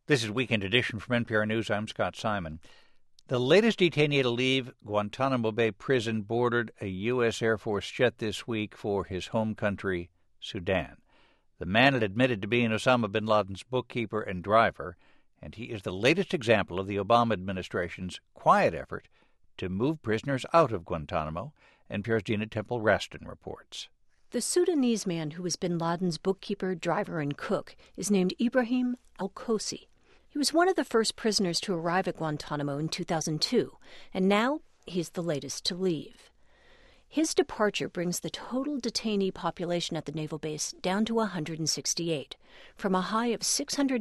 This is Weekend Edition from NPR News. I'm Scott Simon. The latest detainee to leave Guantanamo Bay Prison boarded a U.S. Air Force jet this week for his home country, Sudan. The man had admitted to being Osama bin Laden's bookkeeper and driver, and he is the latest example of the Obama administration's quiet effort to move prisoners out of Guantanamo. NPR's Dina Temple-Raston reports. The Sudanese man who was bin Laden's bookkeeper, driver, and cook is named Ibrahim al-Kosi. He was one of the first prisoners to arrive at Guantanamo in 2002, and now he's the latest to leave. His departure brings the total detainee population at the naval base down to 168, from a high of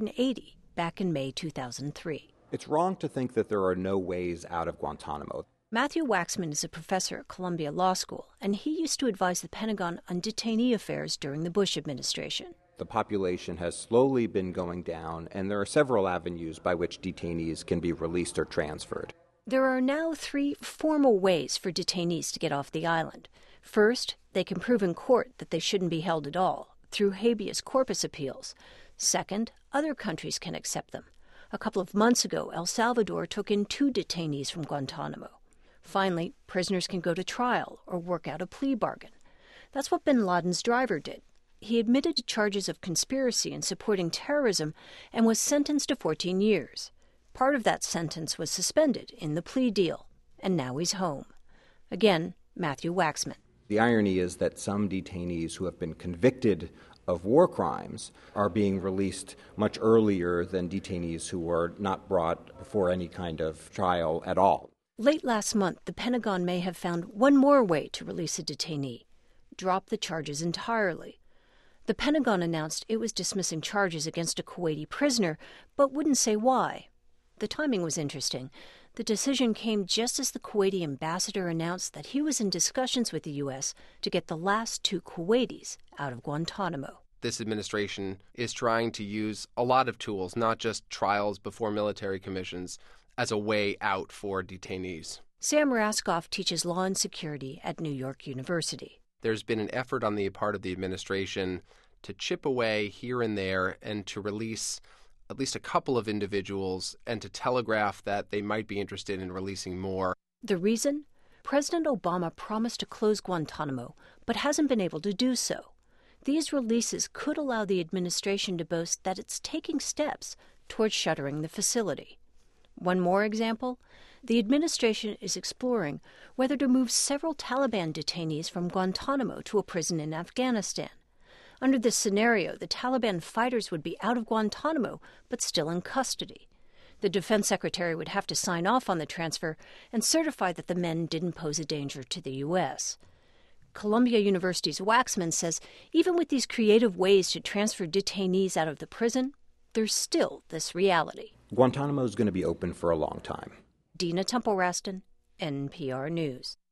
680 back in May 2003. It's wrong to think that there are no ways out of Guantanamo. Matthew Waxman is a professor at Columbia Law School, and he used to advise the Pentagon on detainee affairs during the Bush administration. The population has slowly been going down, and there are several avenues by which detainees can be released or transferred. There are now 3 formal ways for detainees to get off the island. First, they can prove in court that they shouldn't be held at all, through habeas corpus appeals. Second, other countries can accept them. A couple of months ago, El Salvador took in 2 detainees from Guantanamo. Finally, prisoners can go to trial or work out a plea bargain. That's what bin Laden's driver did. He admitted to charges of conspiracy and supporting terrorism and was sentenced to 14 years. Part of that sentence was suspended in the plea deal, and now he's home. Again, Matthew Waxman. The irony is that some detainees who have been convicted of war crimes are being released much earlier than detainees who were not brought before any kind of trial at all. Late last month, the Pentagon may have found one more way to release a detainee: drop the charges entirely. The Pentagon announced it was dismissing charges against a Kuwaiti prisoner, but wouldn't say why. The timing was interesting. The decision came just as the Kuwaiti ambassador announced that he was in discussions with the U.S. to get the last 2 Kuwaitis out of Guantanamo. This administration is trying to use a lot of tools, not just trials before military commissions, as a way out for detainees. Sam Raskoff teaches law and security at New York University. There's been an effort on the part of the administration to chip away here and there and to release at least a couple of individuals and to telegraph that they might be interested in releasing more. The reason? President Obama promised to close Guantanamo, but hasn't been able to do so. These releases could allow the administration to boast that it's taking steps towards shuttering the facility. One more example, the administration is exploring whether to move several Taliban detainees from Guantanamo to a prison in Afghanistan. Under this scenario, the Taliban fighters would be out of Guantanamo, but still in custody. The defense secretary would have to sign off on the transfer and certify that the men didn't pose a danger to the U.S. Columbia University's Waxman says even with these creative ways to transfer detainees out of the prison, there's still this reality. Guantanamo is going to be open for a long time. Dina Temple-Raston, NPR News.